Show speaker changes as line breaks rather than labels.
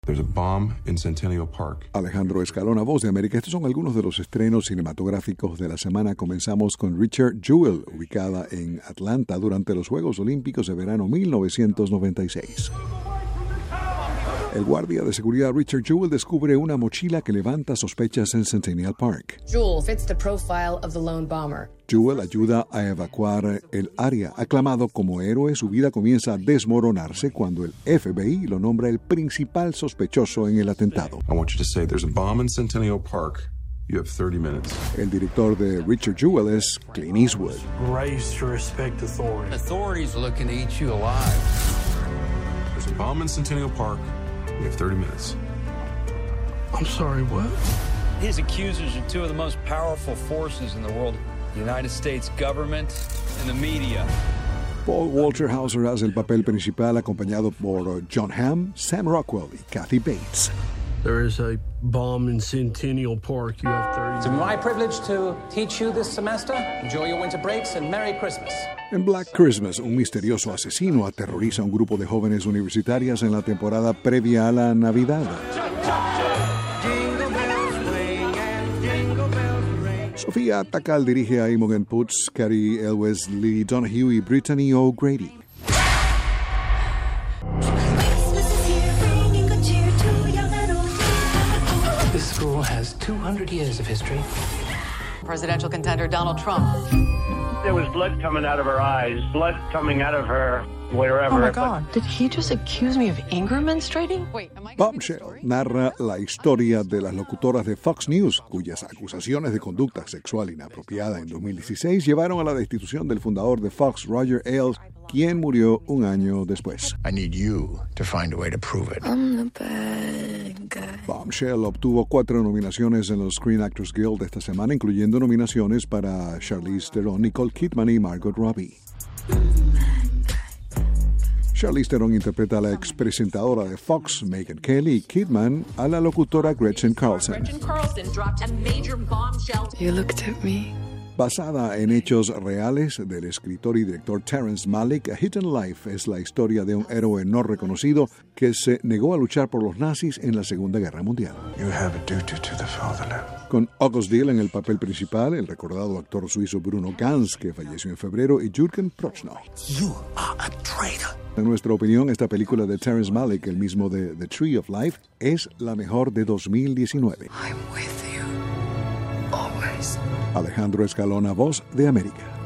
There's a bomb in Centennial Park.
Alejandro Escalona, Voz de América. Estos son algunos de los estrenos cinematográficos de la semana. Comenzamos con Richard Jewell, ubicada en Atlanta durante los Juegos Olímpicos de verano 1996. El guardia de seguridad Richard Jewell descubre una mochila que levanta sospechas en Centennial Park.
Jewell fits the profile of the lone bomber.
Jewell ayuda a evacuar el área. Aclamado como héroe, su vida comienza a desmoronarse cuando el FBI lo nombra el principal sospechoso en el atentado.
I want you to say there's a bomb in Centennial Park. You have 30 minutes.
El director de Richard Jewell es Clint Eastwood.
Raised to respect authority.
Authorities are looking to eat you alive.
There's a bomb in Centennial Park. You have 30 minutes.
I'm sorry, what?
His accusers are two of the most powerful forces in the world. The United States government and the media.
Paul Walter Hauser hace el papel principal acompañado por John Hamm, Sam Rockwell y Kathy Bates.
There is a bomb in Centennial Park. You have 30
It's my privilege to teach you this semester. Enjoy your winter breaks and Merry Christmas.
En Black Christmas, un misterioso asesino aterroriza a un grupo de jóvenes universitarias en la temporada previa a la Navidad. Sofía Takal dirige a Imogen Poots, Cary Elwes, Lee Donahue y Brittany O'Grady.
This school has 200 years of history.
Presidential contender Donald Trump.
There was blood coming out of her eyes, blood coming out of her wherever.
Oh my God, did he just accuse me of anger menstruating?
Wait, am I
Bombshell narra la historia de las locutoras de Fox News, cuyas acusaciones de conducta sexual inapropiada en 2016 llevaron a la destitución del fundador de Fox, Roger Ailes, quien murió un año después.
I need you to find a way to prove it.
I'm the bad guy.
Bombshell obtuvo 4 nominaciones en los Screen Actors Guild esta semana, incluyendo nominaciones para Charlize Theron, Nicole Kidman y Margot Robbie. Charlize Theron interpreta a la expresentadora de Fox, Megyn Kelly, y Kidman a la locutora Gretchen Carlson.
You looked at me.
Basada en hechos reales del escritor y director Terrence Malick, A Hidden Life es la historia de un héroe no reconocido que se negó a luchar por los nazis en la Segunda Guerra Mundial.
You have a duty to the fatherland.
Con August Diehl en el papel principal, el recordado actor suizo Bruno Ganz, que falleció en febrero, y Jürgen Prochnow.
You are a traitor.
En nuestra opinión, esta película de Terrence Malick, el mismo de The Tree of Life, es la mejor de 2019.
I'm with you. Always.
Alejandro Escalona, Voz de América.